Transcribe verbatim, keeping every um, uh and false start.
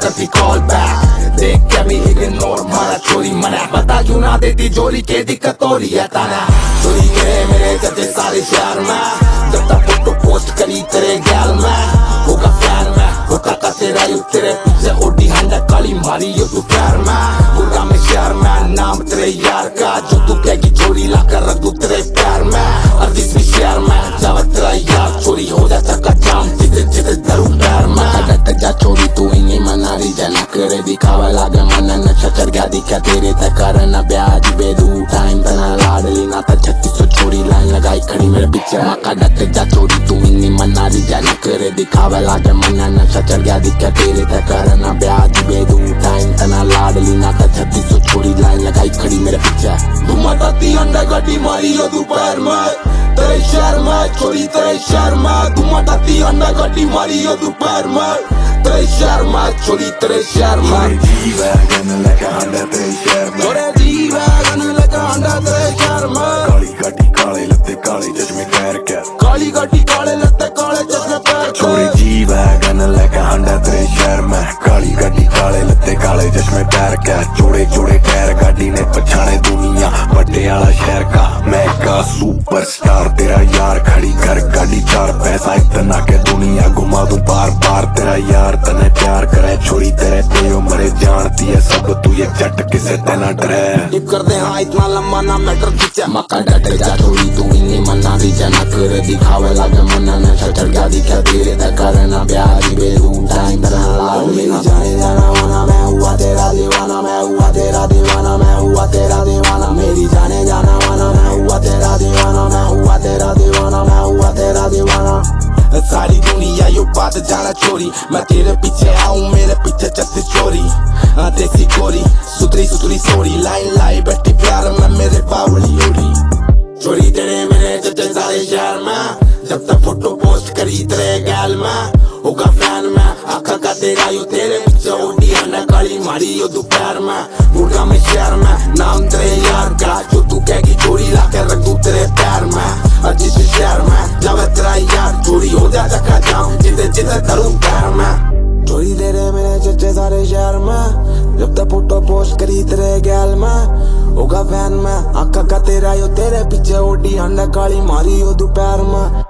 करती call back, देख के भी इग्नोर मारा चोरी मना, बता क्यों ना देती जोरी के दिक्कत हो रही है ताना। चोरी करे मेरे चर्चे सारे शहर में, जब तक फोटो पोस्ट करी तेरे गैल में, होगा फैन में होता का तेरा यू तेरे पीछे ओडी हंडा काली मारी यो तू प्यार में, गुरगा में शहर में नाम तेरे यार का, जो तू कहेगी चोरी ला कर रख दूं तेरे प्यार में। और जिस भी शहर में जावा तेरा यार चोरी हो जाता का जाम जिते जिते दरू प्यार में। कदत जा चोरी तू इन्हीं मनारी जना करे दिखावा लागे मन नशा चढ़ गया दिखा तेरे तक करना ब्याज बेदू टाइम तना लाडली ना था छत्तीस सौ चोरी लाइन लगाई खड़ी मेरे पीछे माँ कदत जा चोरी तू इन्हीं मनारी जना करे दिखावा लागे मन नशा चढ़ गया दिखा तेरे तक करना ब्याज बेदू टाइम तना लाडली ना था छत्तीस सौ चोरी लाइन लगाई खड़ी मेरे पीछे। धुमाती अंडा गड्डी मारी हो दोपहर में तेरे शहर में चोरी तेरे शहर में, धुमाती अंडा गड्डी मारी हो दोपहर में तेरे शहर में चोरी तेरे शहर में। जी वैगन लेके अंडा तेरे शहर में, चोरे जी वैगन लेके अंडा तेरे शहर में, काली गाड़ी काले लत्ते काले चश्मे पैर के, काली गाड़ी काले लत्ते काले चश्मे पैर के। चोरी जी वैगन लेके अंडा तेरे शहर में, काली गाड़ी काले लत्ते काले चश्मे पैर के, जोड़े जोड़े टायर गाड़ी ने पछाने दुनिया पटियाला शहर का, मैं का सुपरस्टार तेरा यार खड़ी कर गाड़ी चार पैसा इतना के दुनिया घुमा दूं बार बार तेरा यार तने प्यार करे छोरी तेरे पे उम्र जानती है सब तू ये जट किसे तेना डरे टिप कर दे हाँ इतना लंबा ना मैटर खींचा मक्का डटे जा छोरी तू इन्हीं मना दी जना करे दिखावे लागे मना नशा चढ़ गया दिखा तेरे तक करना प्यार बेरू टाइम तेरा लाल मेरी जाने जाना वाना मैं हुआ तेरा दीवाना मैं हुआ तेरा दीवाना मैं हुआ तेरा दीवाना मेरी जाने जाना वाना मैं हुआ तेरा दीवाना मैं हुआ तेरा दीवाना मैं हुआ तेरा दीवाना। सारी दुनिया यो बात जाना चोरी मैं तेरे पीछे आऊं मेरे पीछे चलती चोरी देसी गोरी सुतरी सुतरी सोरी लाइन लाई बैठी प्यार में मेरे बावली ओरी चोरी तेरे मेरे चचे सारे शहर में जब तक फोटो पोस्ट करी तेरे गैल में होगा फैन में आखा का तेरा यो तेरे पीछे ओडी हंडा काली मारी यो दोपहर में गुड़गा में शहर में नाम तेरे यार का जो तू कहेगी चोरी ला कर रख दूं तेरे प्यार में। और जिस शहर में जावे तेरा यार चोरी हो जाता का जाम जिते जिते करूं प्यार में। चोरी तेरे मेरे चचे सारे शहर में जब तक फोटो पोस्ट करी तेरे गैल में होगा फैन में आखा का तेरा यो तेरे पीछे ओडी हंडा काली मारी यो दोपहर में।